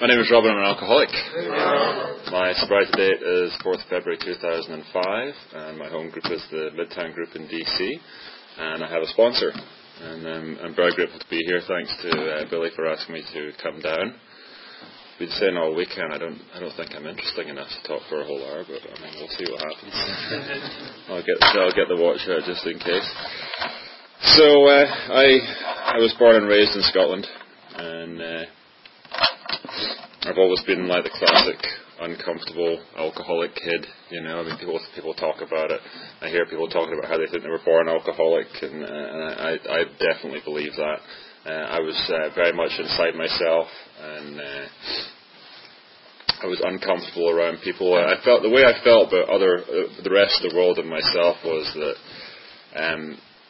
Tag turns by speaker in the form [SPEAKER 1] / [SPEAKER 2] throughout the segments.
[SPEAKER 1] My name is Robin. I'm an alcoholic. My sobriety date is 4th February 2005, and my home group is the Midtown Group in DC, and I have a sponsor. And I'm very grateful to be here. Thanks to Billy for asking me to come down. I've been saying all weekend I don't think I'm interesting enough to talk for a whole hour, but I mean we'll see what happens. I'll get the watch out just in case. So I was born and raised in Scotland, and I've always been like the classic uncomfortable alcoholic kid, you know. I mean, people talk about it. I hear people talking about how they think they were born alcoholic, and I definitely believe that. I was very much inside myself, and I was uncomfortable around people. I felt the way I felt about the rest of the world and myself was that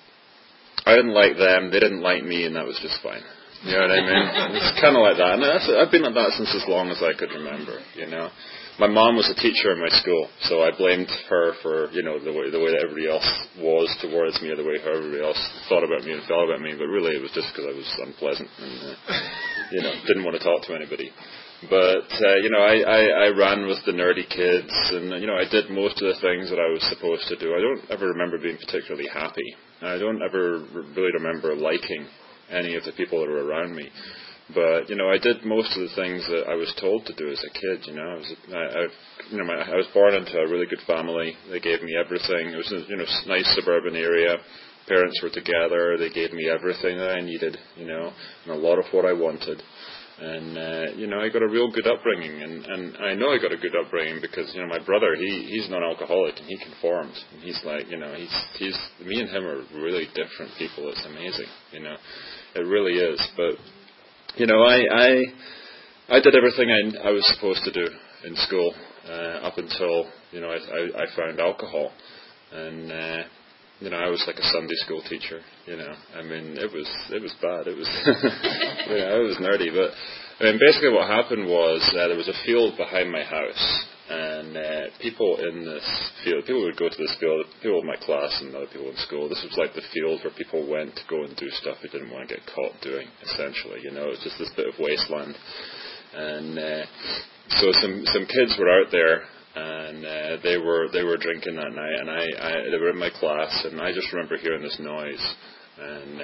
[SPEAKER 1] I didn't like them, they didn't like me, and that was just fine. You know what I mean? It's kind of like that. And I've been like that since as long as I could remember, you know. My mom was a teacher in my school, so I blamed her for, you know, the way that everybody else was towards me, or the way how everybody else thought about me and felt about me. But really, it was just because I was unpleasant and, you know, didn't want to talk to anybody. But, you know, I ran with the nerdy kids, and, you know, I did most of the things that I was supposed to do. I don't ever remember being particularly happy. I don't ever really remember liking any of the people that were around me. But, you know, I did most of the things that I was told to do as a kid, you know. I was born into a really good family. They gave me everything. It was a, you know, nice suburban area. Parents were together. They gave me everything that I needed, you know, and a lot of what I wanted. And, you know, I got a real good upbringing. And I know I got a good upbringing because, you know, my brother, he's non-alcoholic and he conforms. And he's like, you know, he's me and him are really different people. It's amazing, you know. It really is. But, you know, I did everything I was supposed to do in school up until, you know, I found alcohol. And, you know, I was like a Sunday school teacher, you know. I mean, it was bad. It was, you know, it was nerdy. But, I mean, basically what happened was there was a field behind my house. And people in this field, people would go to this field, people in my class and other people in school. This was like the field where people went to go and do stuff they didn't want to get caught doing, essentially. You know, it was just this bit of wasteland. And so some kids were out there, and they were drinking that night, and they were in my class, and I just remember hearing this noise, and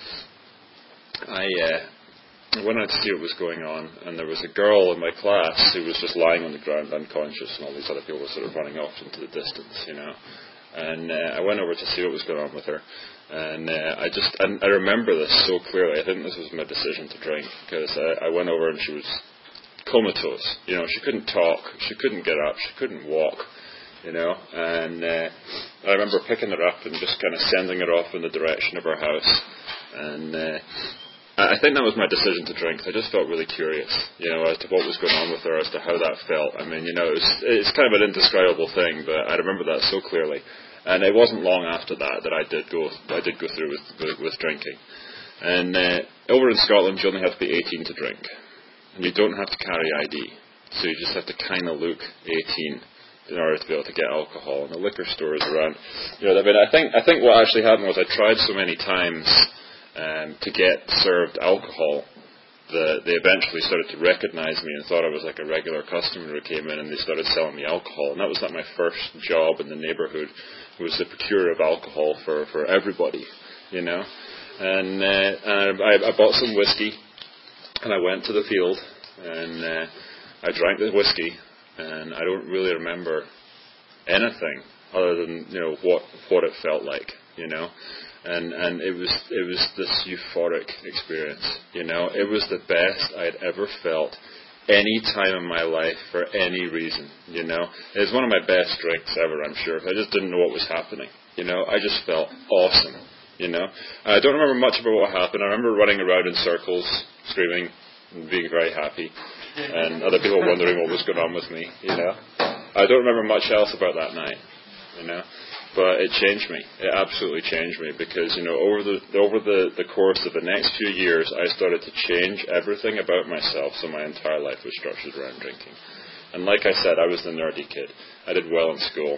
[SPEAKER 1] I went out to see what was going on, and there was a girl in my class who was just lying on the ground unconscious, and all these other people were sort of running off into the distance, you know. And I went over to see what was going on with her, and I remember this so clearly. I think this was my decision to drink, because I went over and she was comatose, you know. She couldn't talk, she couldn't get up, she couldn't walk, you know. And I remember picking her up and just kind of sending her off in the direction of her house, and I think that was my decision to drink. I just felt really curious, you know, as to what was going on with her, as to how that felt. I mean, you know, it's kind of an indescribable thing, but I remember that so clearly. And it wasn't long after that I did go through with drinking. And over in Scotland, you only have to be 18 to drink, and you don't have to carry ID, so you just have to kind of look 18 in order to be able to get alcohol. And the liquor stores around, you know, I mean, I think what actually happened was I tried so many times to get served alcohol that they eventually started to recognize me and thought I was like a regular customer who came in, and they started selling me alcohol. And that was like my first job in the neighborhood, was the procurer of alcohol for everybody, you know. And I bought some whiskey, and I went to the field, and I drank the whiskey, and I don't really remember anything other than, you know, what it felt like, you know. And it was this euphoric experience, you know. It was the best I'd ever felt any time in my life for any reason, you know. It was one of my best drinks ever, I'm sure. I just didn't know what was happening, you know. I just felt awesome, you know. I don't remember much about what happened. I remember running around in circles, screaming, and being very happy, and other people wondering what was going on with me, you know. I don't remember much else about that night, you know. But it changed me. It absolutely changed me, because, you know, over the course of the next few years, I started to change everything about myself, so my entire life was structured around drinking. And like I said, I was the nerdy kid. I did well in school.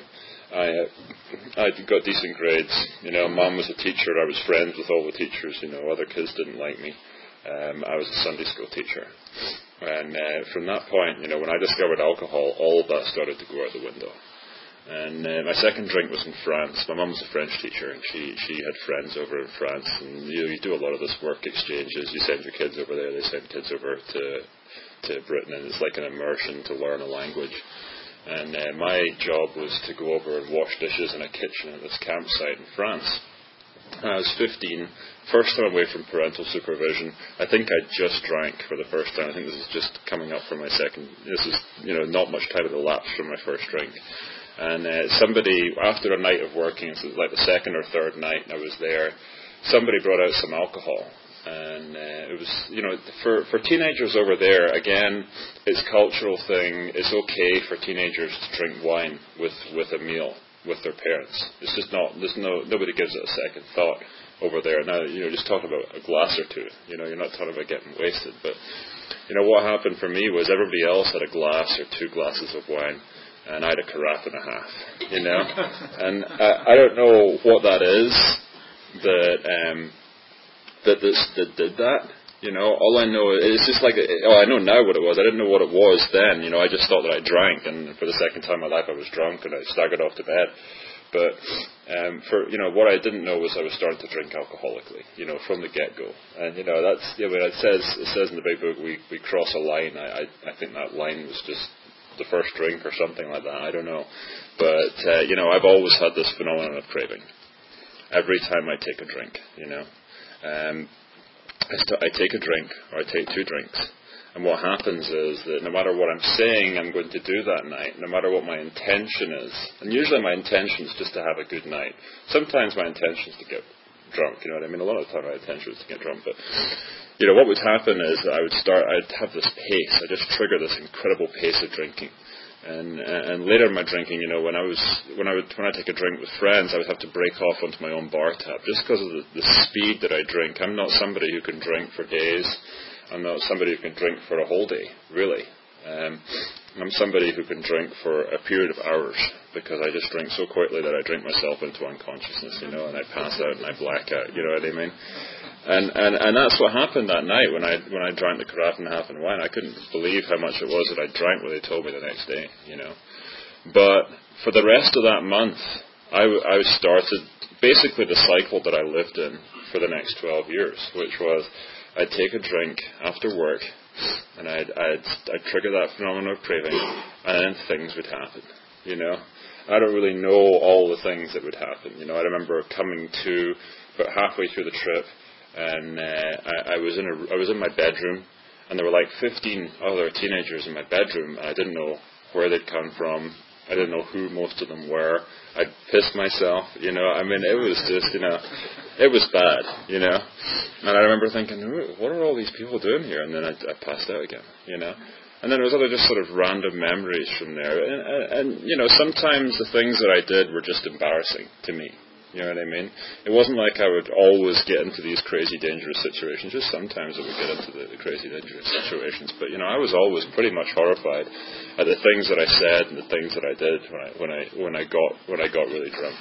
[SPEAKER 1] I got decent grades. You know, Mom was a teacher. I was friends with all the teachers. You know, other kids didn't like me. I was a Sunday school teacher. And from that point, when I discovered alcohol, all of that started to go out the window. And my second drink was in France. My mum was a French teacher, and she had friends over in France. And you do a lot of this work exchanges. You send your kids over there, they send kids over to Britain, and it's like an immersion to learn a language. And my job was to go over and wash dishes in a kitchen at this campsite in France. And I was 15, first time away from parental supervision. I think I just drank for the first time. I think this is just coming up for my second. This is, not much time had elapsed from my first drink. And somebody, after a night of working, so it was like the second or third night I was there, somebody brought out some alcohol. And it was, for teenagers over there, again, it's a cultural thing. It's okay for teenagers to drink wine with a meal with their parents. It's just not, nobody gives it a second thought over there. Now, just talking about a glass or two. You're not talking about getting wasted. But, what happened for me was everybody else had a glass or 2 glasses of wine, and I had a carafe and a half, And I don't know what that is that did that. All I know is just like, I know now what it was. I didn't know what it was then. I just thought that I drank, and for the second time in my life I was drunk, and I staggered off to bed. But what I didn't know was I was starting to drink alcoholically, from the get-go. And that's it says in the big book we cross a line. I think that line was just the first drink or something like that. I don't know. But I've always had this phenomenon of craving. Every time I take a drink, I take a drink, or I take 2 drinks, and what happens is that no matter what I'm saying I'm going to do that night, no matter what my intention is, and usually my intention is just to have a good night. Sometimes my intention is to get drunk, A lot of the time my intention is to get drunk, but what would happen is that I'd have this pace, I just trigger this incredible pace of drinking. And later in my drinking, when I take a drink with friends, I would have to break off onto my own bar tab just because of the speed that I drink. I'm not somebody who can drink for days. I'm not somebody who can drink for a whole day, really. I'm somebody who can drink for a period of hours because I just drink so quickly that I drink myself into unconsciousness, and I pass out and I black out. You know what I mean? And that's what happened that night when I drank the carafe and a half of wine. I couldn't believe how much it was that I drank when they told me the next day, But for the rest of that month, I started basically the cycle that I lived in for the next 12 years, which was I'd take a drink after work, and I'd trigger that phenomenon of craving, and then things would happen, I don't really know all the things that would happen. I remember coming to about halfway through the trip, and I was in my bedroom, and there were like 15 other teenagers in my bedroom, and I didn't know where they'd come from. I didn't know who most of them were. I'd pissed myself, it was just, it was bad, And I remember thinking, what are all these people doing here? And then I passed out again, And then there was other just sort of random memories from there. And sometimes the things that I did were just embarrassing to me. You know what I mean? It wasn't like I would always get into these crazy, dangerous situations. Just sometimes I would get into the crazy, dangerous situations. But I was always pretty much horrified at the things that I said and the things that I did when I got really drunk.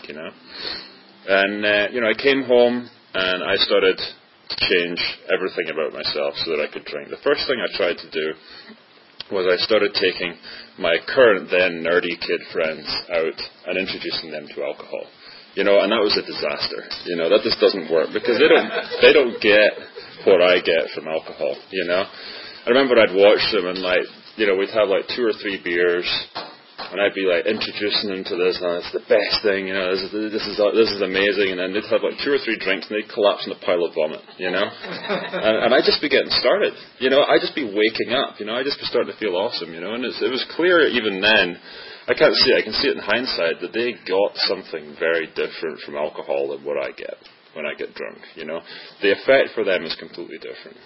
[SPEAKER 1] And I came home and I started to change everything about myself so that I could drink. The first thing I tried to do was I started taking my current then nerdy kid friends out and introducing them to alcohol. And that was a disaster. That just doesn't work because they don't get what I get from alcohol. I remember I'd watch them and we'd have 2 or 3 beers, and I'd be introducing them to this, and it's the best thing. This is amazing. And then they'd have 2 or 3 drinks, and they'd collapse in a pile of vomit. And I'd just be getting started. I'd just be waking up. I'd just be starting to feel awesome. And it was clear even then. I can see it in hindsight that they got something very different from alcohol than what I get when I get drunk, The effect for them is completely different,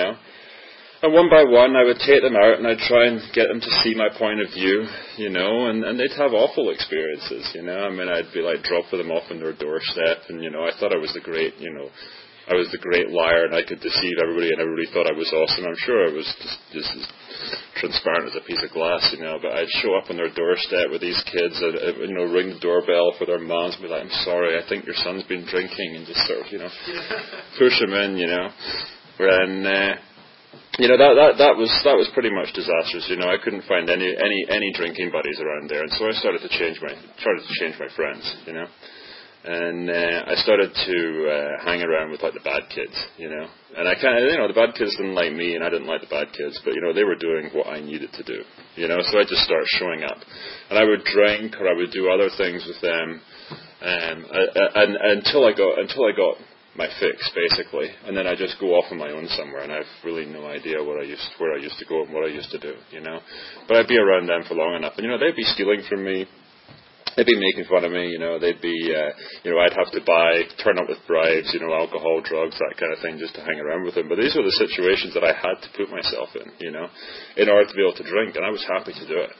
[SPEAKER 1] And one by one I would take them out and I'd try and get them to see my point of view, and they'd have awful experiences, I'd be dropping them off on their doorstep, and, I thought I was the great, I was the great liar and I could deceive everybody and everybody thought I was awesome. I'm sure I was just as transparent as a piece of glass, but I'd show up on their doorstep with these kids and, ring the doorbell for their moms and be like, I'm sorry, I think your son's been drinking, and just sort of, push them in, And that was pretty much disastrous. I couldn't find any drinking buddies around there, and so I started to change my friends. And I started to hang around with like the bad kids. And I the bad kids didn't like me, and I didn't like the bad kids, but they were doing what I needed to do. So I just started showing up, and I would drink or I would do other things with them, and until I got my fix, basically, and then I just go off on my own somewhere, and I've really no idea where I used to go and what I used to do, But I'd be around them for long enough, and they'd be stealing from me, they'd be making fun of me, they'd be, I'd have to turn up with bribes, alcohol, drugs, that kind of thing, just to hang around with them. But these were the situations that I had to put myself in order to be able to drink, and I was happy to do it,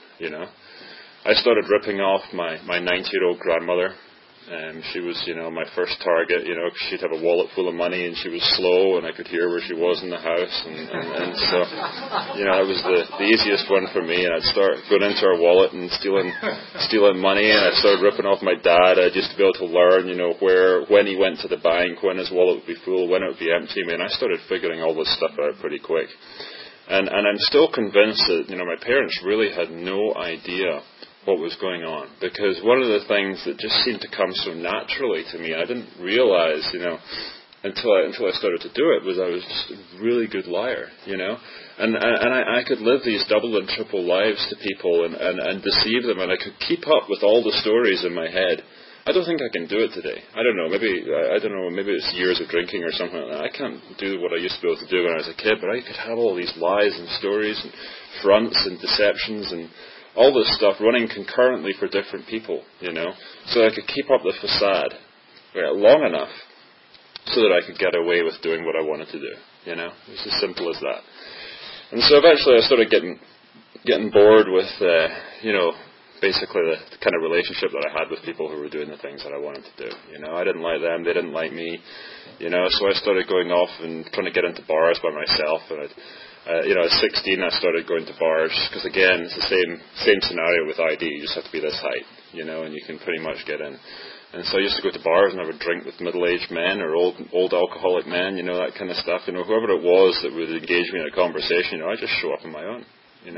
[SPEAKER 1] I started ripping off my 90-year-old grandmother. She was, my first target, she'd have a wallet full of money and she was slow and I could hear where she was in the house and so, it was the easiest one for me, and I'd start going into her wallet and stealing money, and I started ripping off my dad. I used to be able to learn, when he went to the bank, when his wallet would be full, when it would be empty. I started figuring all this stuff out pretty quick. And I'm still convinced that, my parents really had no idea what was going on, because one of the things that just seemed to come so naturally to me, I didn't realize, until I started to do it, was I was just a really good liar, and I could live these double and triple lives to people and deceive them, and I could keep up with all the stories in my head. I don't think I can do it today. I don't know. Maybe it's years of drinking or something like that. I can't do what I used to be able to do when I was a kid, but I could have all these lies and stories and fronts and deceptions and all this stuff running concurrently for different people, so I could keep up the facade long enough so that I could get away with doing what I wanted to do, It's as simple as that. And so eventually I started getting bored with, basically the kind of relationship that I had with people who were doing the things that I wanted to do. I didn't like them, they didn't like me, so I started going off and trying to get into bars by myself, and at 16 I started going to bars, because again, it's the same scenario with ID. You just have to be this height, and you can pretty much get in. And so I used to go to bars and I would drink with middle-aged men or old alcoholic men, that kind of stuff. Whoever it was that would engage me in a conversation, I just show up on my own,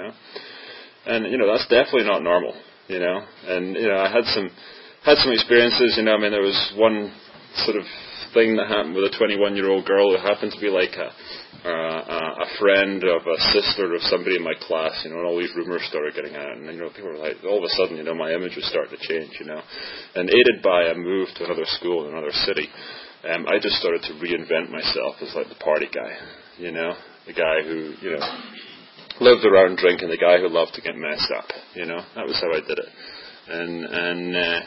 [SPEAKER 1] And that's definitely not normal, And I had some experiences, there was one sort of thing that happened with a 21-year-old girl who happened to be like a friend of a sister of somebody in my class, and all these rumors started getting out, and people were like, all of a sudden, my image was starting to change, and aided by a move to another school in another city, I just started to reinvent myself as like the party guy, the guy who, lived around drinking, the guy who loved to get messed up, that was how I did it, and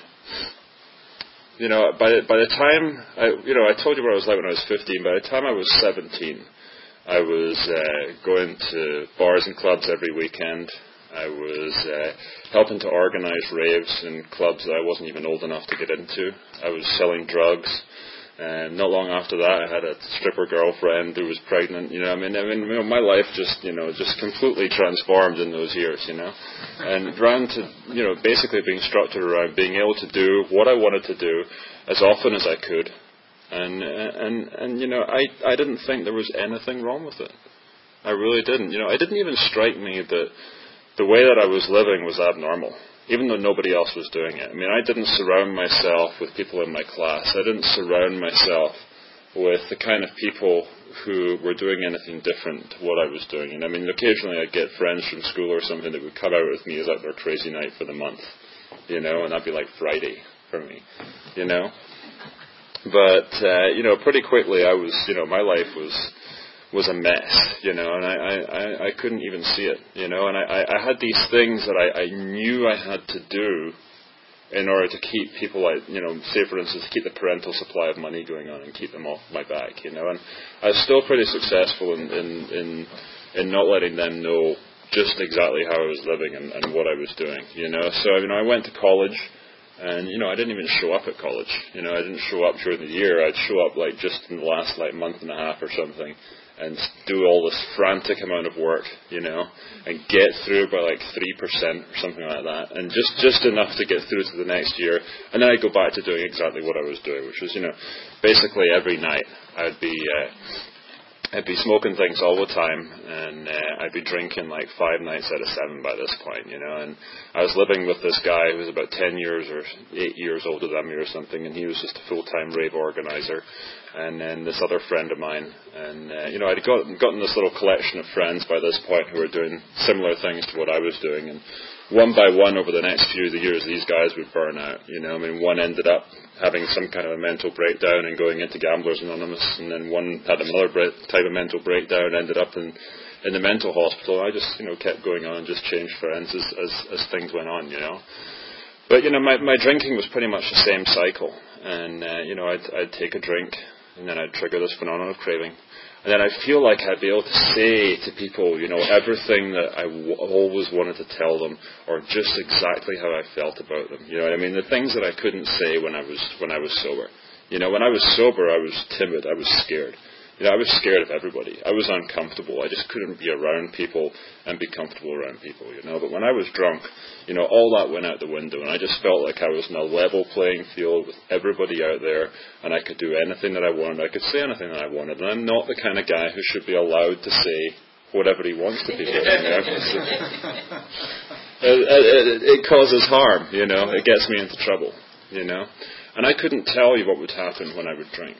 [SPEAKER 1] by the time I told you what I was like when I was 15. By the time I was 17, I was going to bars and clubs every weekend. I was helping to organize raves in clubs that I wasn't even old enough to get into. I was selling drugs. And not long after that, I had a stripper girlfriend who was pregnant. My life just completely transformed in those years. And around to basically being structured around being able to do what I wanted to do as often as I could, and I didn't think there was anything wrong with it. I really didn't. It didn't even strike me that the way that I was living was abnormal, even though nobody else was doing it. I didn't surround myself with people in my class. I didn't surround myself with the kind of people who were doing anything different to what I was doing. Occasionally I'd get friends from school or something that would come out with me as like their crazy night for the month, and that'd be like Friday for me, But, pretty quickly I was, my life was a mess, and I couldn't even see it, and I had these things that I knew I had to do in order to keep people like, say for instance, keep the parental supply of money going on and keep them off my back, and I was still pretty successful in not letting them know just exactly how I was living and what I was doing, So, I went to college. And, I didn't even show up at college. I didn't show up during the year. I'd show up just in the last month and a half or something and do all this frantic amount of work, and get through by 3% or something like that. And just enough to get through to the next year. And then I'd go back to doing exactly what I was doing, which was, basically every night I'd be I'd be smoking things all the time, and I'd be drinking like 5 nights out of 7 by this point, and I was living with this guy who was about 10 years or 8 years older than me or something, and he was just a full-time rave organizer, and then this other friend of mine, and I'd gotten this little collection of friends by this point who were doing similar things to what I was doing, and one by one over the next few years, these guys would burn out. One ended up having some kind of a mental breakdown and going into Gamblers Anonymous, and then one had another type of mental breakdown, ended up in the mental hospital. I just, kept going on and just changed friends as things went on, But, my drinking was pretty much the same cycle, and, I'd take a drink, and then I'd trigger this phenomenon of craving. And then I feel like I'd be able to say to people, everything that I always wanted to tell them, or just exactly how I felt about them. You know what I mean? The things that I couldn't say when I was sober. When I was sober, I was timid. I was scared. I was scared of everybody. I was uncomfortable. I just couldn't be around people and be comfortable around people, But when I was drunk, all that went out the window, and I just felt like I was in a level playing field with everybody out there, and I could do anything that I wanted. I could say anything that I wanted, and I'm not the kind of guy who should be allowed to say whatever he wants to people. It causes harm, It gets me into trouble, And I couldn't tell you what would happen when I would drink.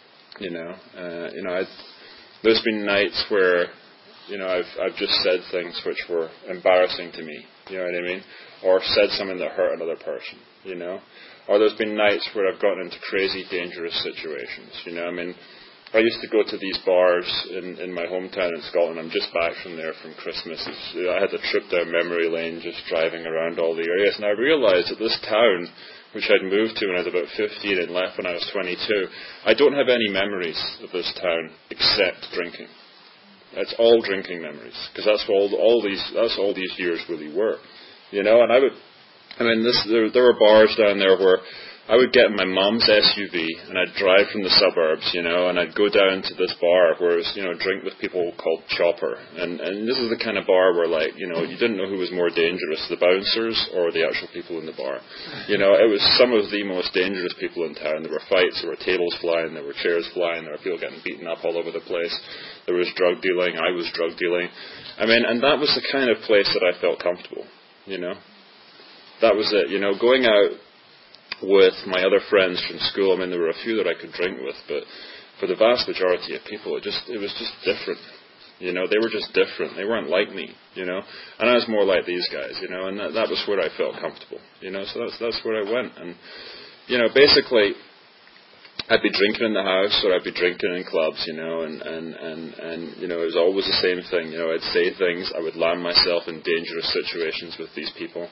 [SPEAKER 1] There's been nights where, I've just said things which were embarrassing to me, you know what I mean? Or said something that hurt another person, Or there's been nights where I've gotten into crazy, dangerous situations, I used to go to these bars in my hometown in Scotland. I'm just back from there from Christmas. I had a trip down memory lane just driving around all the areas, and I realised that this town, which I'd moved to when I was about 15 and left when I was 22, I don't have any memories of this town except drinking. It's all drinking memories, because that's what all these years really were, And there were bars down there where I would get in my mom's SUV and I'd drive from the suburbs, and I'd go down to this bar where it was, drink with people called Chopper. And this is the kind of bar where, you didn't know who was more dangerous, the bouncers or the actual people in the bar. It was some of the most dangerous people in town. There were fights, there were tables flying, there were chairs flying, there were people getting beaten up all over the place. There was drug dealing, I was drug dealing. And that was the kind of place that I felt comfortable, That was it, going out with my other friends from school. There were a few that I could drink with, but for the vast majority of people, it was just different. They were just different. They weren't like me, And I was more like these guys, and that was where I felt comfortable, So that's where I went. And, basically, I'd be drinking in the house, or I'd be drinking in clubs, and it was always the same thing. I'd say things, I would land myself in dangerous situations with these people,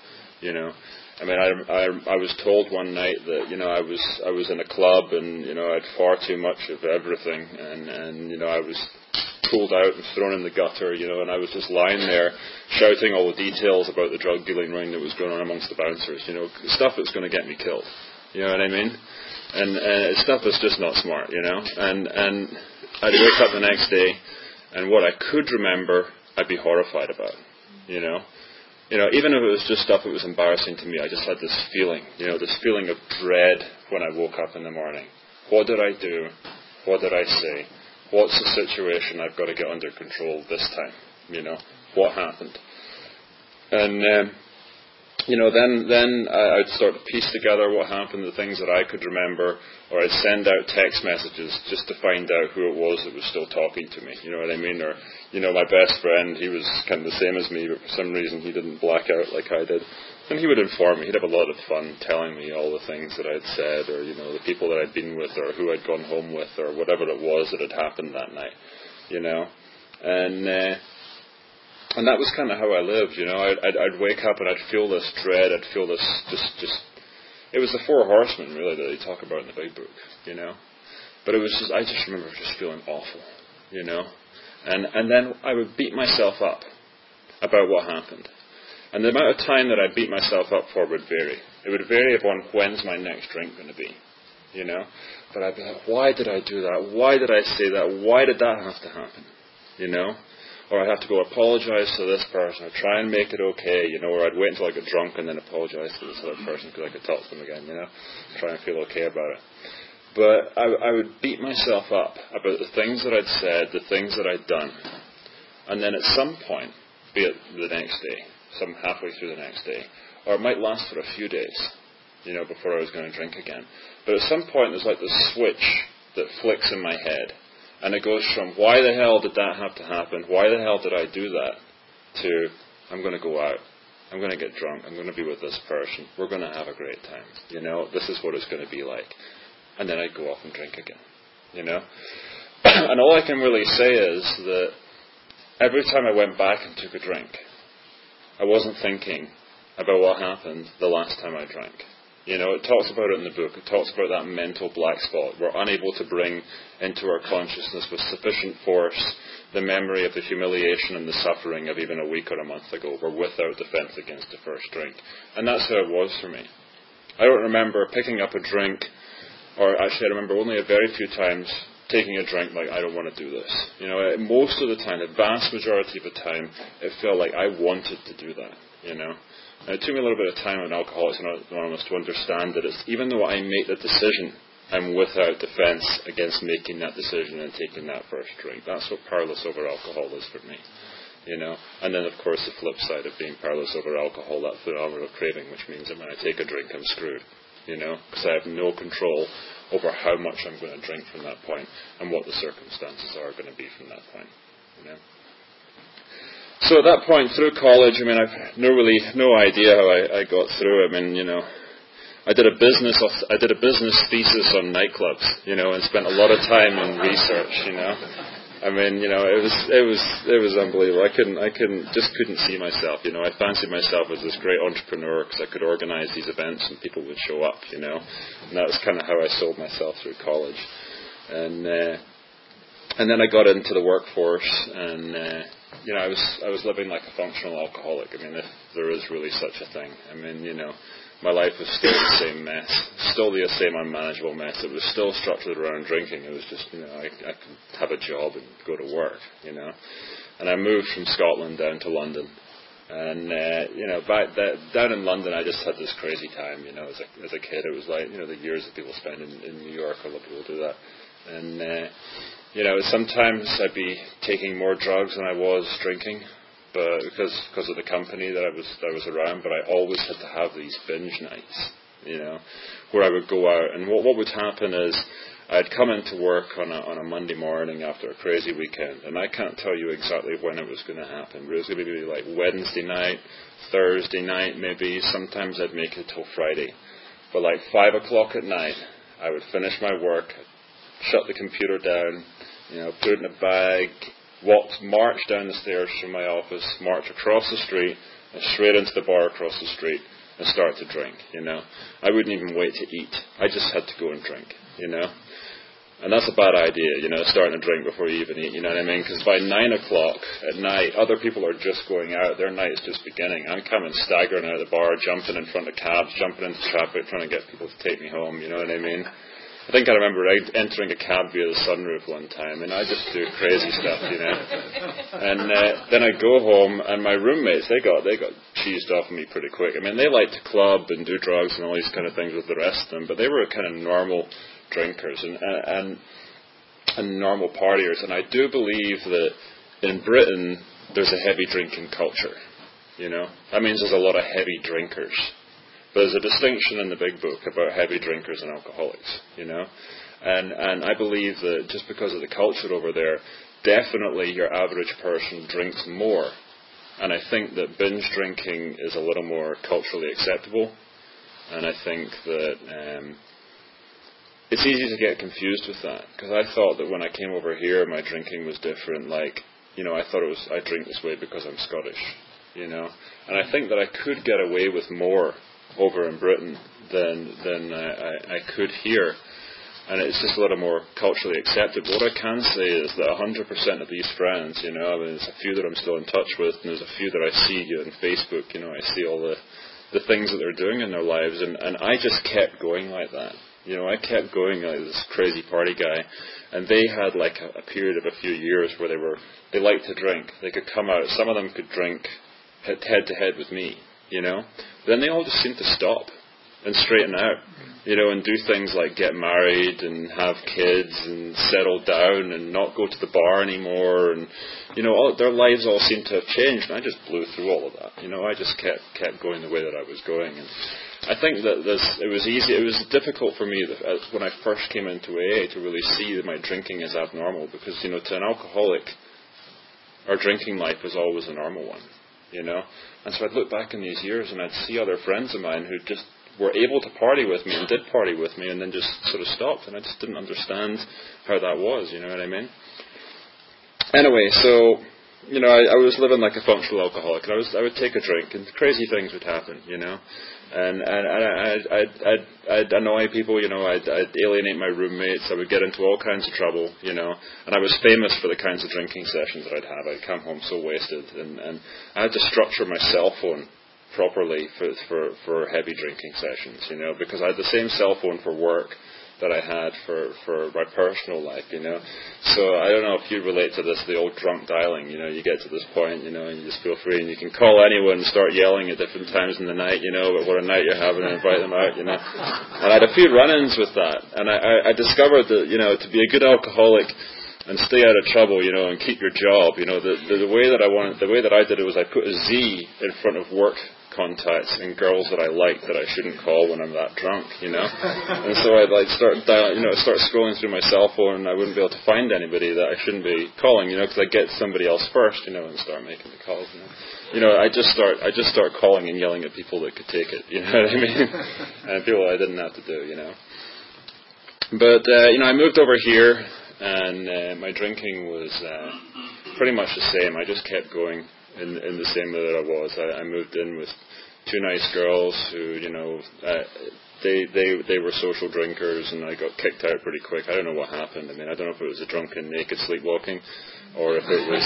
[SPEAKER 1] I was told one night that, I was in a club and, I had far too much of everything, and I was pulled out and thrown in the gutter, and I was just lying there shouting all the details about the drug dealing ring that was going on amongst the bouncers, stuff that's going to get me killed, you know what I mean? And stuff that's just not smart, and I'd wake up the next day, and what I could remember, I'd be horrified about, even if it was just stuff that was embarrassing to me, I just had this feeling, this feeling of dread when I woke up in the morning. What did I do? What did I say? What's the situation I've got to get under control this time? What happened? And, then I'd start to piece together what happened, the things that I could remember, or I'd send out text messages just to find out who it was that was still talking to me, you know what I mean? Or, my best friend, he was kind of the same as me, but for some reason he didn't black out like I did. And he would inform me. He'd have a lot of fun telling me all the things that I'd said, or, the people that I'd been with, or who I'd gone home with, or whatever it was that had happened that night, And that was kind of how I lived, I'd wake up and I'd feel this dread, I'd feel this just it was the four horsemen, really, that they talk about in the big book, But it was I just remember just feeling awful, And then I would beat myself up about what happened. And the amount of time that I beat myself up for would vary. It would vary upon when's my next drink going to be, But I'd be like, why did I do that? Why did I say that? Why did that have to happen, Or I'd have to go apologize to this person, or try and make it okay, or I'd wait until I get drunk and then apologize to this other person because I could talk to them again, try and feel okay about it. But I would beat myself up about the things that I'd said, the things that I'd done. And then at some point, be it the next day, some halfway through the next day, or it might last for a few days, before I was going to drink again. But at some point, there's like this switch that flicks in my head. And it goes from, why the hell did that have to happen? Why the hell did I do that? To, I'm going to go out. I'm going to get drunk. I'm going to be with this person. We're going to have a great time. This is what it's going to be like. And then I'd go off and drink again. And all I can really say is that every time I went back and took a drink, I wasn't thinking about what happened the last time I drank. It talks about it in the book. It talks about that mental black spot. We're unable to bring into our consciousness with sufficient force the memory of the humiliation and the suffering of even a week or a month ago. We're without defense against the first drink. And that's how it was for me. I don't remember picking up a drink, or actually I remember only a very few times taking a drink like, I don't want to do this. Most of the time, the vast majority of the time, it felt like I wanted to do that, And it took me a little bit of time on Alcoholics Anonymous to understand that it's, even though I make the decision, I'm without defense against making that decision and taking that first drink. That's what powerless over alcohol is for me. And then, of course, the flip side of being powerless over alcohol, that phenomenon of craving, which means that when I take a drink, I'm screwed. Because I have no control over how much I'm going to drink from that point and what the circumstances are going to be from that point. So at that point, through college, I've no idea how I got through. I did a business thesis on nightclubs, and spent a lot of time in research, it was unbelievable. I couldn't see myself, I fancied myself as this great entrepreneur because I could organize these events and people would show up, and that was kind of how I sold myself through college. And then I got into the workforce, and I was living like a functional alcoholic. If there is really such a thing. My life was still the same mess, still the same unmanageable mess. It was still structured around drinking. It was just, I could have a job and go to work, And I moved from Scotland down to London. And, down in London, I just had this crazy time, as a kid. It was like, the years that people spend in New York, a lot of people do that. And, sometimes I'd be taking more drugs than I was drinking, but because of the company that I was around. But I always had to have these binge nights, where I would go out. And what would happen is I'd come into work on a Monday morning after a crazy weekend, and I can't tell you exactly when it was going to happen. But it was going to be like Wednesday night, Thursday night, maybe. Sometimes I'd make it till Friday. But like 5 o'clock at night, I would finish my work, shut the computer down, put it in a bag, march down the stairs from my office, march across the street, and straight into the bar across the street, and start to drink, I wouldn't even wait to eat. I just had to go and drink, And that's a bad idea, starting to drink before you even eat, Because by 9 o'clock at night, other people are just going out. Their night is just beginning. I'm coming staggering out of the bar, jumping in front of cabs, jumping into traffic, trying to get people to take me home, you know what I mean? I think I remember entering a cab via the sunroof one time, and I just do crazy stuff, And then I go home, and my roommates, they got cheesed off of me pretty quick. They like to club and do drugs and all these kind of things with the rest of them, but they were kind of normal drinkers and normal partiers. And I do believe that in Britain there's a heavy drinking culture. That means there's a lot of heavy drinkers. But there's a distinction in the big book about heavy drinkers and alcoholics, And I believe that just because of the culture over there, definitely your average person drinks more. And I think that binge drinking is a little more culturally acceptable. And I think that it's easy to get confused with that. Because I thought that when I came over here, my drinking was different. Like, I thought I drink this way because I'm Scottish, And I think that I could get away with more over in Britain than I could here, and it's just a little more culturally accepted. What I can say is that 100% of these friends, there's a few that I'm still in touch with, and there's a few that I see on Facebook. I see all the things that they're doing in their lives, and I just kept going like that. I kept going like this crazy party guy, and they had like a period of a few years where they liked to drink. They could come out. Some of them could drink head to head with me. Then they all just seemed to stop and straighten out. you know, and do things like get married and have kids and settle down and not go to the bar anymore, and you know, their lives all seemed to have changed, and I just blew through all of that. You know, I just kept going the way that I was going, and I think that it was difficult for me when I first came into AA to really see that my drinking is abnormal, because, you know, to an alcoholic, our drinking life is always a normal one, you know. And so I'd look back in these years and I'd see other friends of mine who just were able to party with me and did party with me and then just sort of stopped, and I just didn't understand how that was, you know what I mean? Anyway, so, you know, I was living like a functional alcoholic, and I would take a drink and crazy things would happen, you know. And I'd annoy people, you know, I'd alienate my roommates, I would get into all kinds of trouble, you know, and I was famous for the kinds of drinking sessions that I'd have. I'd come home so wasted, and I had to structure my cell phone properly for heavy drinking sessions, you know, because I had the same cell phone for work that I had for my personal life, you know. So I don't know if you relate to this, the old drunk dialing, you know, you get to this point, you know, and you just feel free and you can call anyone and start yelling at different times in the night, you know, but what a night you're having, and invite them out, you know. And I had a few run-ins with that, and I discovered that, you know, to be a good alcoholic and stay out of trouble, you know, and keep your job, you know, the way that I did it was I put a Z in front of work contacts and girls that I liked that I shouldn't call when I'm that drunk, you know. And so I'd like start scrolling through my cell phone, and I wouldn't be able to find anybody that I shouldn't be calling, you know, because I'd get somebody else first, you know, and start making the calls, you know. You know, I just start calling and yelling at people that could take it, you know what I mean? And people I didn't have to do, you know. But you know, I moved over here, and my drinking was pretty much the same. I just kept going in the same way that I was. I moved in with two nice girls who, you know, they were social drinkers, and I got kicked out pretty quick. I don't know what happened. I mean, I don't know if it was a drunken naked sleepwalking, or if it was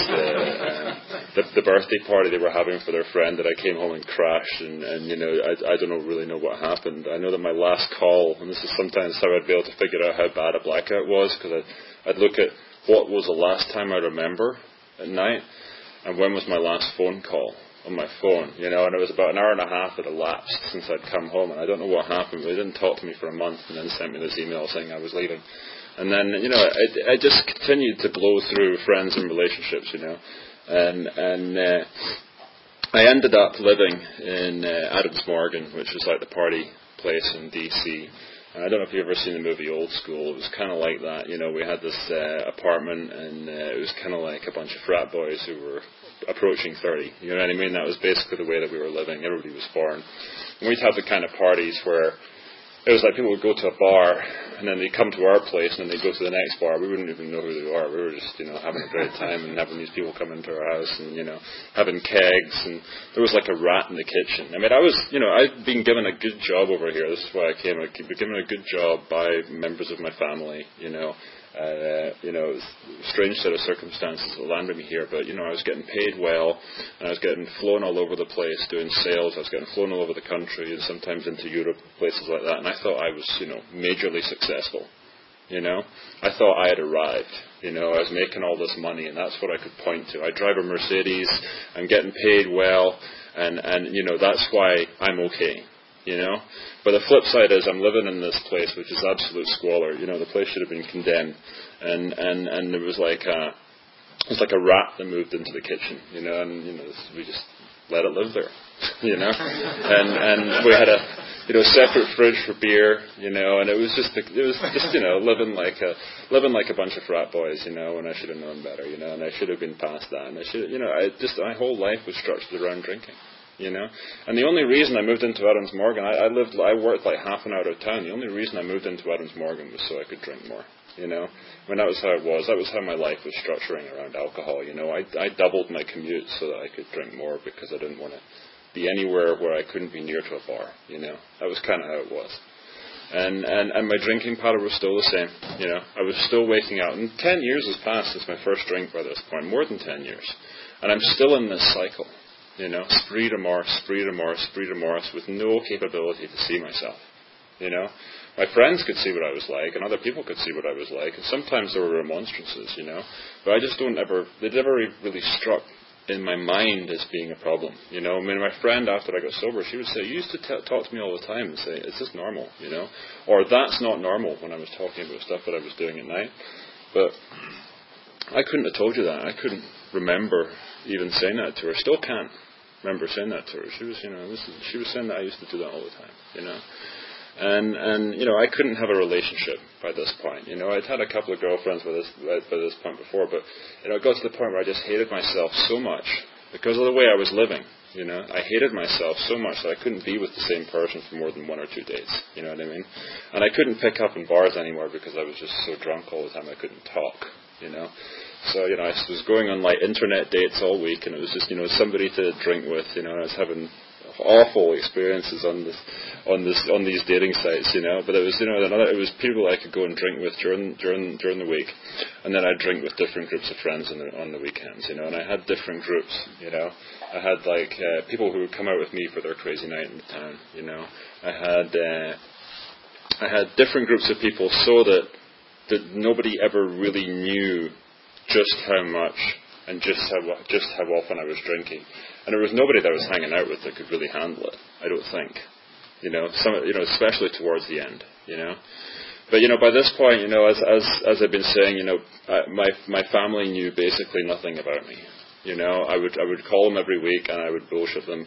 [SPEAKER 1] the birthday party they were having for their friend that I came home and crashed, and you know, I don't really know what happened. I know that my last call, and this is sometimes how I'd be able to figure out how bad a blackout was, because I'd look at what was the last time I remember at night, and when was my last phone call on my phone, you know, and it was about an hour and a half had elapsed since I'd come home, and I don't know what happened, but they didn't talk to me for a month, and then sent me this email saying I was leaving. And then, you know, I just continued to blow through friends and relationships, you know, and I ended up living in Adams Morgan, which was like the party place in D.C., and I don't know if you've ever seen the movie Old School. It was kind of like that. You know, we had this apartment, and it was kind of like a bunch of frat boys who were approaching 30. You know what I mean? That was basically the way that we were living. Everybody was foreign. And we'd have the kind of parties where it was like people would go to a bar, and then they'd come to our place, and then they'd go to the next bar. We wouldn't even know who they were. We were just, you know, having a great time and having these people come into our house and, you know, having kegs. And there was like a rat in the kitchen. I mean, I'd been given a good job over here. This is why I came. I'd been given a good job by members of my family, you know. You know, it was a strange set of circumstances that landed me here, but, you know, I was getting paid well, and I was getting flown all over the place doing sales. I was getting flown all over the country, and sometimes into Europe, places like that, and I thought I was, you know, majorly successful, you know. I thought I had arrived, you know. I was making all this money, and that's what I could point to. I drive a Mercedes, I'm getting paid well, and you know, that's why I'm okay. You know, but the flip side is I'm living in this place which is absolute squalor. You know, the place should have been condemned, and there was like it's like a rat that moved into the kitchen. You know, and you know, we just let it live there. You know, and we had a, you know, separate fridge for beer. You know, and it was just you know, living like a bunch of frat boys. You know, and I should have known better. You know, and I should have been past that. And I should, you know, my whole life was structured around drinking. You know, and the only reason I moved into Adams Morgan, I worked like half an hour out of town. The only reason I moved into Adams Morgan was so I could drink more. You know, I mean, that was how it was. That was how my life was structuring around alcohol. You know, I doubled my commute so that I could drink more because I didn't want to be anywhere where I couldn't be near to a bar. You know, that was kind of how it was. And my drinking pattern was still the same. You know, I was still waking out. And 10 years has passed since my first drink by this point, more than 10 years, and I'm still in this cycle. You know, spree remorse, with no capability to see myself. You know, my friends could see what I was like, and other people could see what I was like, and sometimes there were remonstrances, you know, but I just they never really struck in my mind as being a problem. You know, I mean, my friend after I got sober, she would say, you used to talk to me all the time and say, is this normal? You know, or that's not normal when I was talking about stuff that I was doing at night. But I couldn't have told you that. I couldn't remember even saying that to her. Still can't remember saying that to her. She was, you know, she was saying that I used to do that all the time. You know. And you know, I couldn't have a relationship by this point. You know, I'd had a couple of girlfriends by this point before, but you know, it got to the point where I just hated myself so much because of the way I was living. You know, I hated myself so much that I couldn't be with the same person for more than 1 or 2 days. You know what I mean? And I couldn't pick up in bars anymore because I was just so drunk all the time I couldn't talk. You know, so you know, I was going on like internet dates all week, and it was just, you know, somebody to drink with. You know, and I was having awful experiences on these dating sites, you know. But it was, you know, it was people I could go and drink with during the week, and then I'd drink with different groups of friends on the weekends, you know. And I had different groups, you know. I had like people who would come out with me for their crazy night in the town, you know. I had different groups of people so that nobody ever really knew just how much and just how often I was drinking. And there was nobody that I was hanging out with that could really handle it, I don't think. You know, especially towards the end, you know. But, you know, by this point, you know, as I've been saying, you know, my family knew basically nothing about me. You know, I would call them every week and I would bullshit them.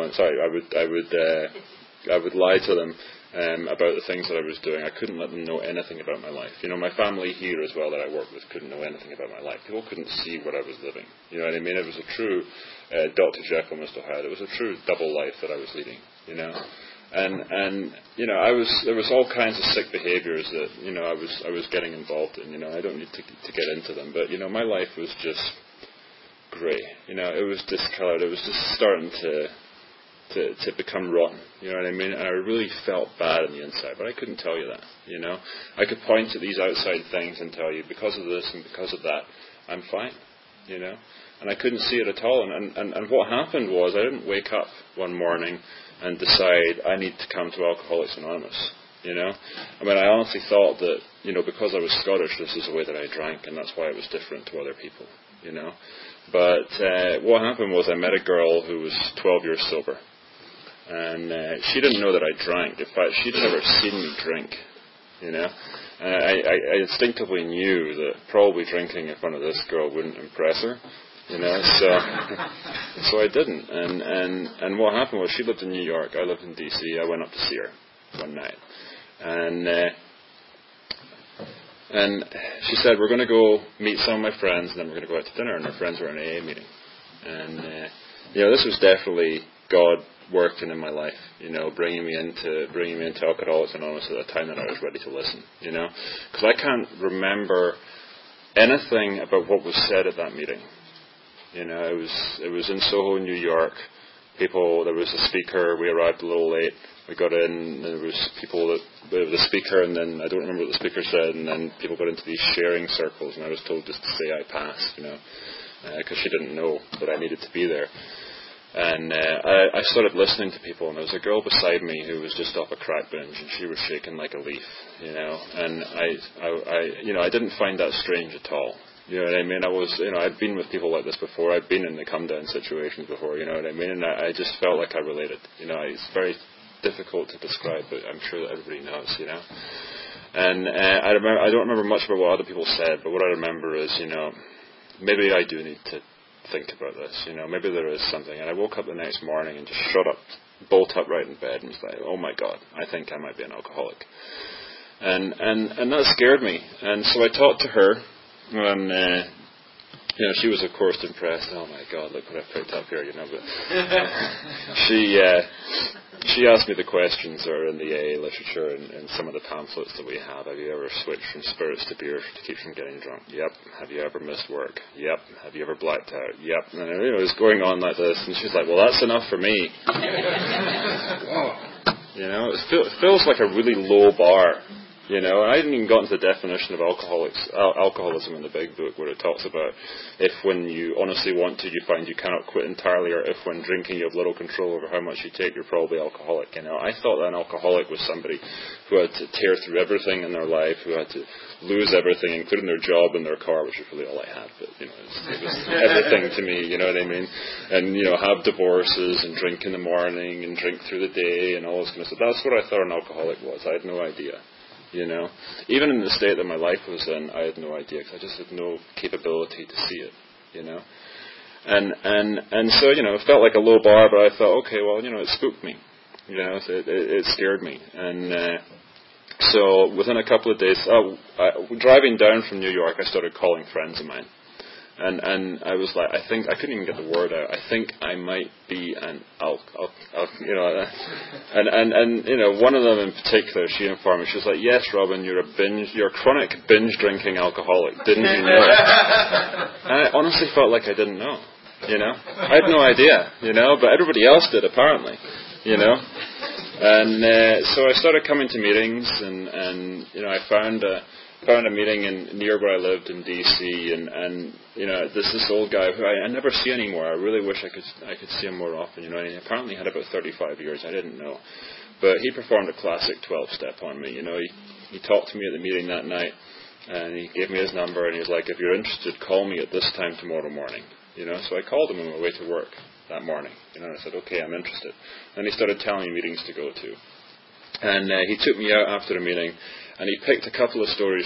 [SPEAKER 1] I would lie to them about the things that I was doing. I couldn't let them know anything about my life. You know, my family here as well that I worked with couldn't know anything about my life. People couldn't see what I was living. You know what I mean? It was a true Dr. Jekyll, Mr. Hyde. It was a true double life that I was leading. You know, and you know, there was all kinds of sick behaviours that, you know, I was getting involved in. You know, I don't need to get into them, but you know, my life was just grey. You know, it was discoloured. It was just starting to become rotten, you know what I mean? And I really felt bad on the inside, but I couldn't tell you that, you know? I could point to these outside things and tell you, because of this and because of that, I'm fine, you know? And I couldn't see it at all. And what happened was, I didn't wake up one morning and decide I need to come to Alcoholics Anonymous, you know? I mean, I honestly thought that, you know, because I was Scottish, this is the way that I drank, and that's why it was different to other people, you know? But what happened was I met a girl who was 12 years sober. And she didn't know that I drank. In fact, she'd never seen me drink, you know. I instinctively knew that probably drinking in front of this girl wouldn't impress her, you know. So I didn't. And what happened was, she lived in New York. I lived in D.C. I went up to see her one night, and she said, we're going to go meet some of my friends, and then we're going to go out to dinner. And her friends were at an AA meeting, and you know, this was definitely God working in my life, you know, bringing me into Alcoholics Anonymous at the time that I was ready to listen, you know, because I can't remember anything about what was said at that meeting. You know, it was in Soho, New York. There was a speaker. We arrived a little late. We got in. There was the speaker, and then I don't remember what the speaker said. And then people got into these sharing circles, and I was told just to say I passed, you know, because she didn't know that I needed to be there. And I started listening to people, and there was a girl beside me who was just off a crack binge, and she was shaking like a leaf, you know. And I didn't find that strange at all. You know what I mean? I'd been with people like this before. I'd been in the come down situations before. You know what I mean? And I just felt like I related. You know, it's very difficult to describe, but I'm sure that everybody knows. You know. And I don't remember much about what other people said, but what I remember is, you know, maybe I do need to think about this, you know, maybe there is something. And I woke up the next morning and just bolt upright in bed, and was like, oh my God, I think I might be an alcoholic. And that scared me. And so I talked to her, and you know, she was of course impressed. Oh my God, look what I picked up here, you know. But she asked me the questions that are in the AA literature and some of the pamphlets that we have. Have you ever switched from spirits to beer to keep from getting drunk? Yep. Have you ever missed work? Yep. Have you ever blacked out? Yep. And you know, it was going on like this, and she's like, well, that's enough for me. Whoa. You know, it feels like a really low bar And I hadn't even gotten to the definition of alcoholism in the big book, where it talks about if when you honestly want to, you find you cannot quit entirely, or if when drinking you have little control over how much you take, you're probably alcoholic. I thought that an alcoholic was somebody who had to tear through everything in their life, who had to lose everything, including their job and their car, which was really all I had. But it was everything to me. You know what I mean? And have divorces and drink in the morning and drink through the day and all this kind of stuff. That's what I thought an alcoholic was. I had no idea. Even in the state that my life was in, I had no idea, because I just had no capability to see it. And so it felt like a low bar, but I thought, okay, well, it spooked me. It scared me. And so within a couple of days, driving down from New York, I started calling friends of mine. And I was like, I couldn't even get the word out. I think I might be an and one of them in particular, she informed me, she was like, yes, Robin, you're a chronic binge drinking alcoholic. Didn't you know? And I honestly felt like I didn't know. I had no idea, but everybody else did apparently, And so I started coming to meetings, and I found a meeting near where I lived in D.C. and this old guy who I never see anymore. I really wish I could see him more often. And he apparently had about 35 years. I didn't know, but he performed a classic 12-step on me. He talked to me at the meeting that night, and he gave me his number, and he was like, if you're interested, call me at this time tomorrow morning. So I called him on my way to work that morning. And I said, okay, I'm interested. And he started telling me meetings to go to. And he took me out after the meeting, and he picked a couple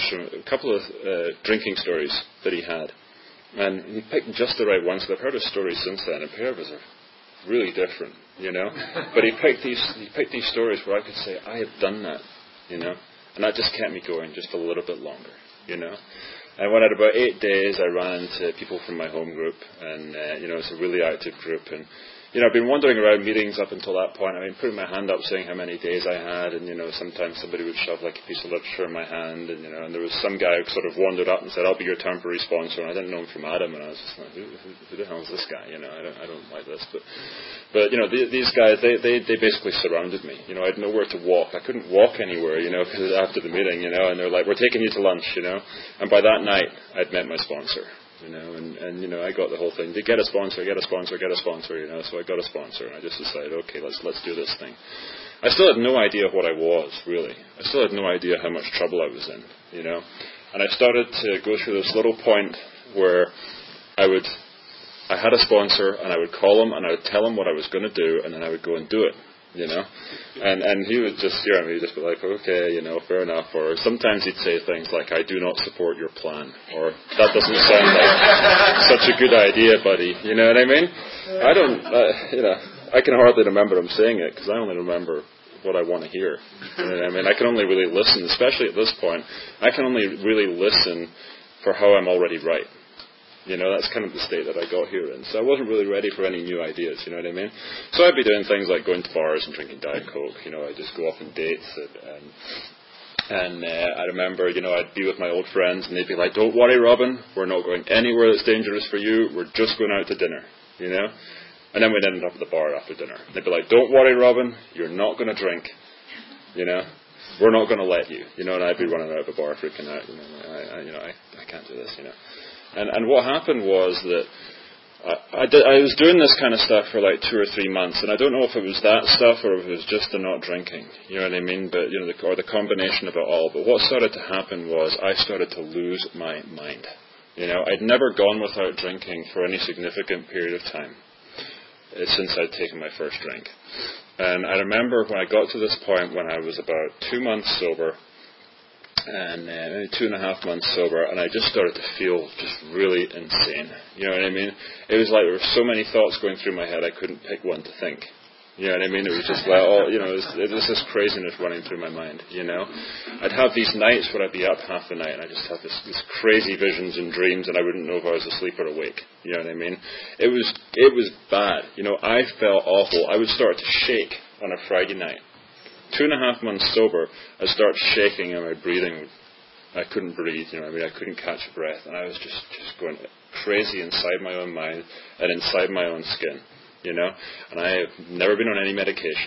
[SPEAKER 1] of drinking stories that he had. And he picked just the right ones, because I've heard his stories since then, and a pair of us are really different, But he picked these stories where I could say, I have done that, And that just kept me going just a little bit longer, And when I had about 8 days, I ran into people from my home group, and it's a really active group. And I've been wandering around meetings up until that point. Putting my hand up, saying how many days I had, and sometimes somebody would shove like a piece of literature in my hand, and and there was some guy who sort of wandered up and said, "I'll be your temporary sponsor," and I didn't know him from Adam, and I was just like, "Who the hell is this guy?" I don't like this, but these guys, they basically surrounded me. I had nowhere to walk. I couldn't walk anywhere, because after the meeting, and they're like, "We're taking you to lunch," and by that night, I'd met my sponsor. And I got the whole thing. Get a sponsor, get a sponsor, get a sponsor, So I got a sponsor, and I just decided, okay, let's do this thing. I still had no idea what I was, really. I still had no idea how much trouble I was in, And I started to go through this little point where I had a sponsor, and I would call him, and I would tell him what I was going to do, and then I would go and do it. And he would just hear me, he'd just be like, okay, fair enough. Or sometimes he'd say things like, I do not support your plan, or that doesn't sound like such a good idea, buddy. You know what I mean? I don't, I can hardly remember him saying it, because I only remember what I want to hear. You know what I mean? I can only really listen, especially at this point, I can only really listen for how I'm already right. That's kind of the state that I got here in. So I wasn't really ready for any new ideas, you know what I mean? So I'd be doing things like going to bars and drinking Diet Coke. I'd just go off on dates. And I remember, I'd be with my old friends, and they'd be like, don't worry, Robin, we're not going anywhere that's dangerous for you. We're just going out to dinner, And then we'd end up at the bar after dinner. They'd be like, don't worry, Robin, you're not going to drink, We're not going to let you, And I'd be running out of the bar freaking out, I can't do this, And what happened was that I was doing this kind of stuff for like 2 or 3 months, and I don't know if it was that stuff or if it was just the not drinking, you know what I mean? But or the combination of it all. But what started to happen was I started to lose my mind. I'd never gone without drinking for any significant period of time since I'd taken my first drink. And I remember when I got to this point when I was about 2 months sober, and maybe 2.5 months sober, and I just started to feel just really insane. You know what I mean? It was like there were so many thoughts going through my head, I couldn't pick one to think. You know what I mean? It was just like, it was this craziness running through my mind, I'd have these nights where I'd be up half the night, and I'd just have these crazy visions and dreams, and I wouldn't know if I was asleep or awake. You know what I mean? It was bad. I felt awful. I would start to shake on a Friday night. 2.5 months sober, I started shaking, and my breathing, I couldn't breathe, I couldn't catch a breath, and I was just going crazy inside my own mind and inside my own skin, and I have never been on any medication.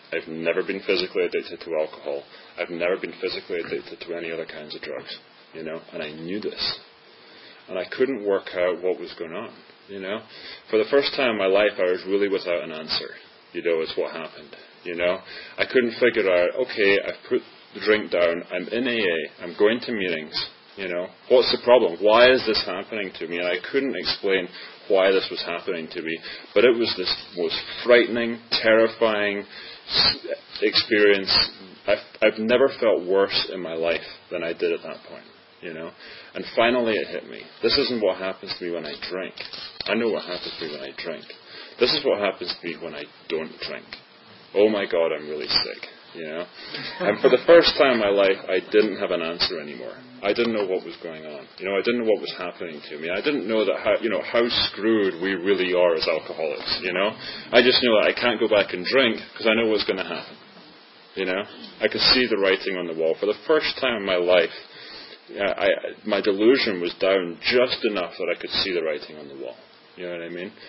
[SPEAKER 1] I've never been physically addicted to alcohol. I've never been physically addicted to any other kinds of drugs, and I knew this. And I couldn't work out what was going on, For the first time in my life, I was really without an answer, is what happened, I couldn't figure out, okay, I've put the drink down, I'm in AA, I'm going to meetings, what's the problem? Why is this happening to me? And I couldn't explain why this was happening to me, but it was this most frightening, terrifying experience. I've never felt worse in my life than I did at that point, And finally it hit me. This isn't what happens to me when I drink. I know what happens to me when I drink. This is what happens to me when I don't drink. Oh my God, I'm really sick, And for the first time in my life, I didn't have an answer anymore. I didn't know what was going on. I didn't know what was happening to me. I didn't know that how screwed we really are as alcoholics, I just knew that I can't go back and drink because I know what's going to happen. I could see the writing on the wall. For the first time in my life, my delusion was down just enough that I could see the writing on the wall. You know what I mean?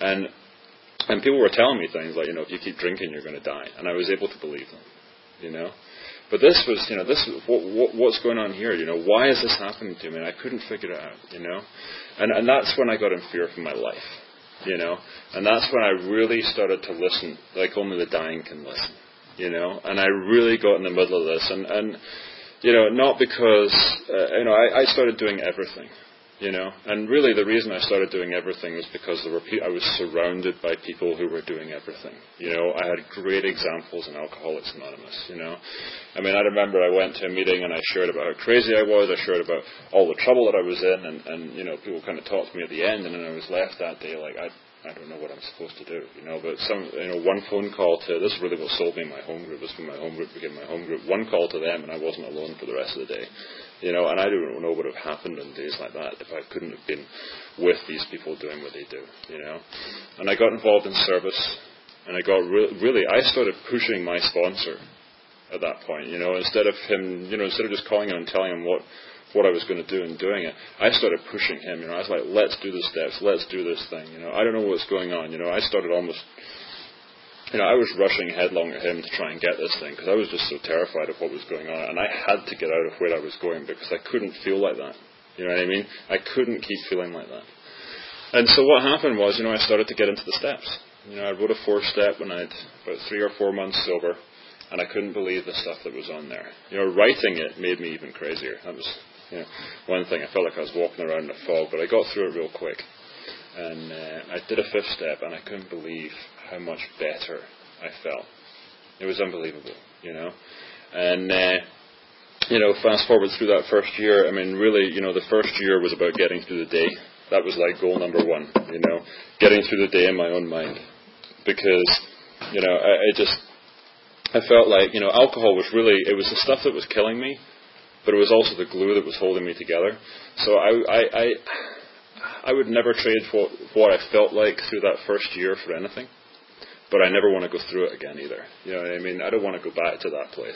[SPEAKER 1] And people were telling me things like, if you keep drinking, you're going to die. And I was able to believe them, But this was, what's going on here? Why is this happening to me? And I couldn't figure it out, And that's when I got in fear for my life, And that's when I really started to listen like only the dying can listen, And I really got in the middle of this. And not because, I started doing everything. And really the reason I started doing everything was because I was surrounded by people who were doing everything. I had great examples in Alcoholics Anonymous, I remember I went to a meeting and I shared about how crazy I was. I shared about all the trouble that I was in, and people kind of talked to me at the end, and then I was left that day like, I don't know what I'm supposed to do, but one phone call to, this is really what sold me my home group, this was my home group, became my home group, one call to them and I wasn't alone for the rest of the day, and I don't know what would have happened on days like that if I couldn't have been with these people doing what they do, and I got involved in service, and I got I started pushing my sponsor at that point, instead of him, instead of just calling him and telling him what I was going to do and doing it, I started pushing him, I was like, let's do the steps, let's do this thing, I don't know what's going on, I started almost, I was rushing headlong at him to try and get this thing, because I was just so terrified of what was going on, and I had to get out of where I was going, because I couldn't feel like that, you know what I mean? I couldn't keep feeling like that. And so what happened was, I started to get into the steps. I wrote a 4-step when I had about 3 or 4 months sober, and I couldn't believe the stuff that was on there. Writing it made me even crazier. That was one thing. I felt like I was walking around in a fog, but I got through it real quick. And I did a 5th step, and I couldn't believe how much better I felt. It was unbelievable, And, fast forward through that first year, really, the first year was about getting through the day. That was like goal number 1, getting through the day in my own mind. Because, I felt like, alcohol was really, it was the stuff that was killing me, but it was also the glue that was holding me together. So I would never trade for what I felt like through that first year for anything, but I never want to go through it again either. You know what I mean? I don't want to go back to that place.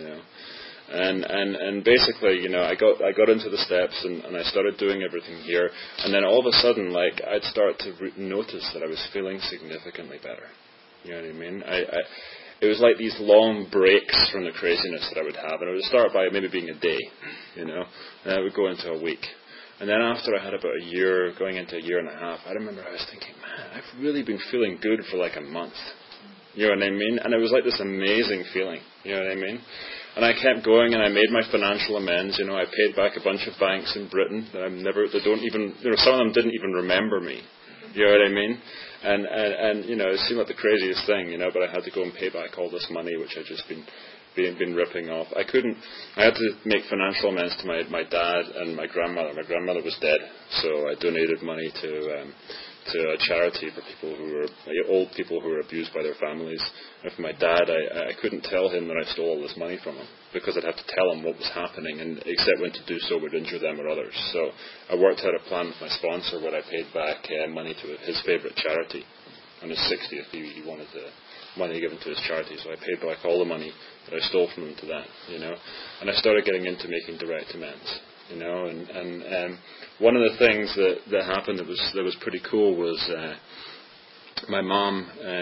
[SPEAKER 1] And basically, I got into the steps and I started doing everything here, and then all of a sudden, like, I'd start to notice that I was feeling significantly better. You know what I mean? It was like these long breaks from the craziness that I would have. And it would start by maybe being a day, and I would go into a week. And then after I had about a year, going into a year and a half, I remember I was thinking, man, I've really been feeling good for like a month. You know what I mean? And it was like this amazing feeling. You know what I mean? And I kept going, and I made my financial amends. I paid back a bunch of banks in Britain that that don't even, some of them didn't even remember me. You know what I mean? And it seemed like the craziest thing, but I had to go and pay back all this money which I'd just been ripping off. I had to make financial amends to my dad and my grandmother. My grandmother was dead, so I donated money to a charity for people old people who were abused by their families. And for my dad, I couldn't tell him that I stole all this money from him, because I'd have to tell him what was happening, and except when to do so would injure them or others. So I worked out a plan with my sponsor where I paid back money to his favourite charity. On his 60th, he wanted the money given to his charity, so I paid back all the money that I stole from him to that, And I started getting into making direct amends, and one of the things that happened that was pretty cool was my mom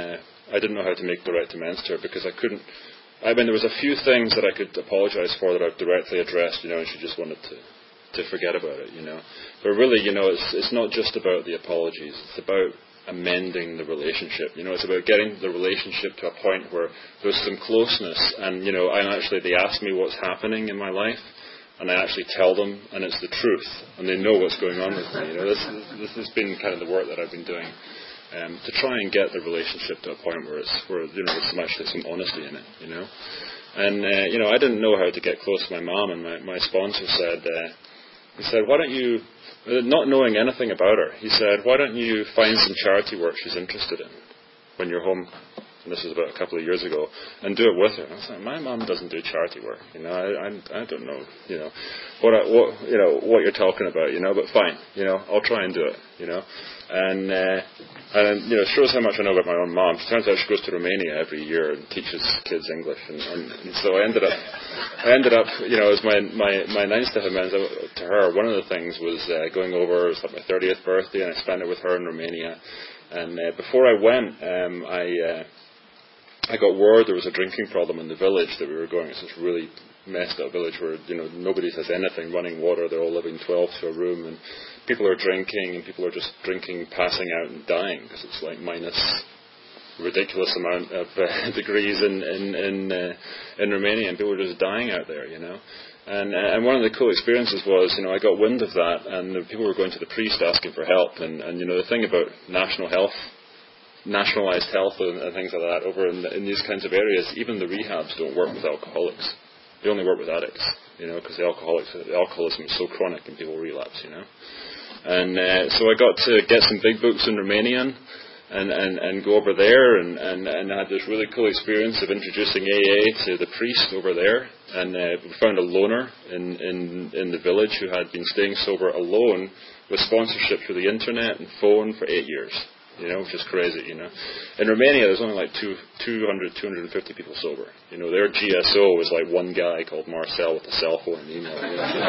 [SPEAKER 1] I didn't know how to make direct amends to her because I couldn't. I mean, there was a few things that I could apologise for that I've directly addressed, and she just wanted to forget about it, But really, it's not just about the apologies. It's about amending the relationship. It's about getting the relationship to a point where there's some closeness, and they ask me what's happening in my life, and I actually tell them, and it's the truth, and they know what's going on with me. This has been kind of the work that I've been doing. To try and get the relationship to a point where there's actually some honesty in it, And I didn't know how to get close to my mom, and my sponsor said, he said, why don't you, not knowing anything about her, he said, why don't you find some charity work she's interested in when you're home? And this was about a couple of years ago, and do it with her. And I was like, my mom doesn't do charity work, I don't know, what you're talking about, but fine, I'll try and do it, And it shows how much I know about my own mom. It turns out she goes to Romania every year and teaches kids English, and so I ended up, it was my nice to have meant to her. One of the things was going over. It was like my 30th birthday, and I spent it with her in Romania. And before I went, I got word there was a drinking problem in the village that we were going. It's this really messed up village where nobody has anything, running water. They're all living 12 to a room, and people are drinking, and people are just drinking, passing out, and dying because it's like minus ridiculous amount of degrees in Romania, and people are just dying out there, And one of the cool experiences was, I got wind of that, and the people were going to the priest asking for help, and the thing about nationalised health and things like that over in these kinds of areas, even the rehabs don't work with alcoholics. They only work with addicts, because the alcoholism is so chronic and people relapse, And so I got to get some big books in Romanian and go over there and I had this really cool experience of introducing AA to the priest over there, and we found a loner in the village who had been staying sober alone with sponsorship through the internet and phone for 8 years. Which is crazy, In Romania, there's only like 250 people sober. Their GSO is like one guy called Marcel with a cell phone and email.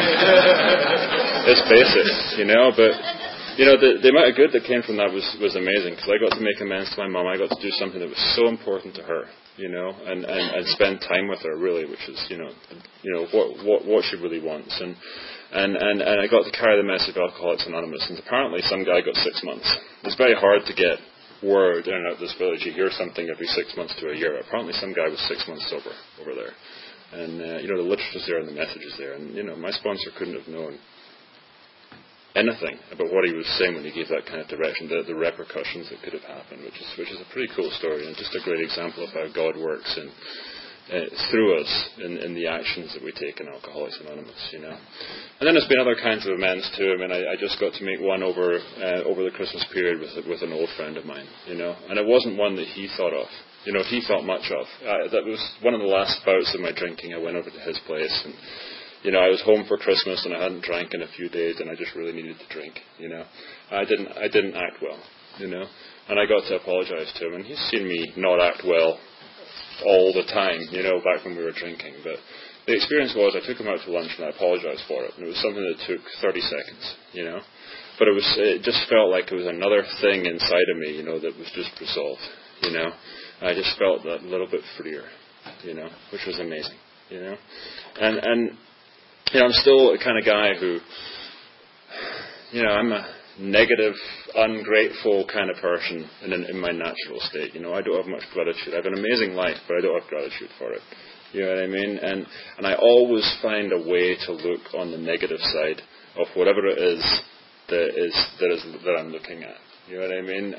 [SPEAKER 1] It's basic, but, the amount of good that came from that was amazing, because I got to make amends to my mom. I got to do something that was so important to her, and spend time with her, really, which is, what she really wants. And I got to carry the message of Alcoholics Anonymous, and apparently some guy got 6 months. It's very hard to get word in and out of this village. You hear something every 6 months to a year. Apparently some guy was 6 months sober over there. And, the literature's there and the message is there. And, my sponsor couldn't have known anything about what he was saying when he gave that kind of direction, the repercussions that could have happened, which is a pretty cool story, and just a great example of how God works through us in the actions that we take in Alcoholics Anonymous, And then there's been other kinds of amends too. I mean, I just got to make one over the Christmas period with an old friend of mine, and it wasn't one that he thought of, he thought much of. That was one of the last bouts of my drinking. I went over to his place, and I was home for Christmas and I hadn't drank in a few days, and I just really needed to drink, I didn't act well, and I got to apologise to him, and he's seen me not act well all the time, back when we were drinking. But the experience was I took him out to lunch and I apologised for it. And it was something that took 30 seconds, But it just felt like it was another thing inside of me, that was just resolved, I just felt that little bit freer, which was amazing, And I'm still the kind of guy who, I'm a negative, ungrateful kind of person in my natural state. I don't have much gratitude. I have an amazing life, but I don't have gratitude for it. You know what I mean? And I always find a way to look on the negative side of whatever it is that I'm looking at. You know what I mean?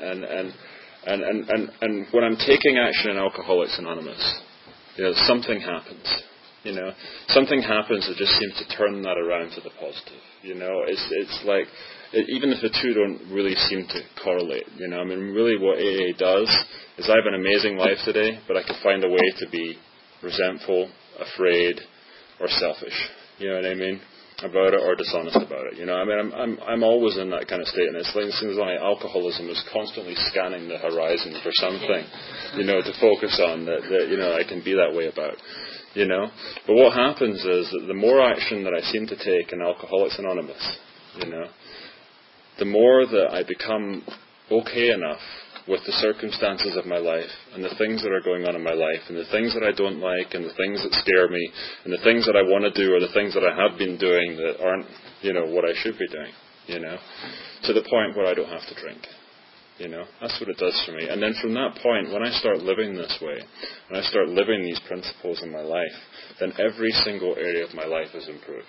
[SPEAKER 1] And when I'm taking action in Alcoholics Anonymous, something happens. Something happens that just seems to turn that around to the positive. It's like, even if the two don't really seem to correlate, I mean, really what AA does is I have an amazing life today, but I could find a way to be resentful, afraid, or selfish, you know what I mean, about it, or dishonest about it. I mean, I'm always in that kind of state, and it seems like alcoholism is constantly scanning the horizon for something, to focus on that I can be that way about. But what happens is that the more action that I seem to take in Alcoholics Anonymous, the more that I become okay enough with the circumstances of my life and the things that are going on in my life and the things that I don't like and the things that scare me and the things that I want to do or the things that I have been doing that aren't, what I should be doing, to the point where I don't have to drink. That's what it does for me. And then from that point, when I start living this way, when I start living these principles in my life, then every single area of my life is improved,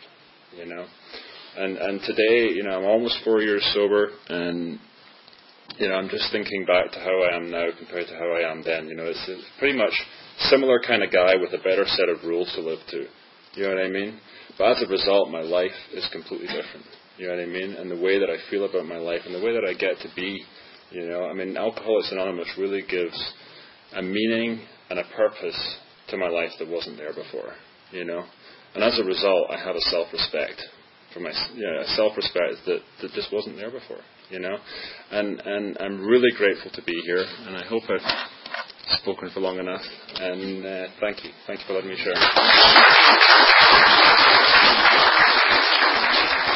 [SPEAKER 1] And today, I'm almost 4 years sober, and, I'm just thinking back to how I am now compared to how I am then. It's a pretty much similar kind of guy with a better set of rules to live to. You know what I mean? But as a result, my life is completely different. You know what I mean? And the way that I feel about my life and the way that I get to be, Alcoholics Anonymous really gives a meaning and a purpose to my life that wasn't there before, And as a result, I have a self-respect for my, a self-respect that just wasn't there before, And I'm really grateful to be here, and I hope I've spoken for long enough. And thank you for letting me share.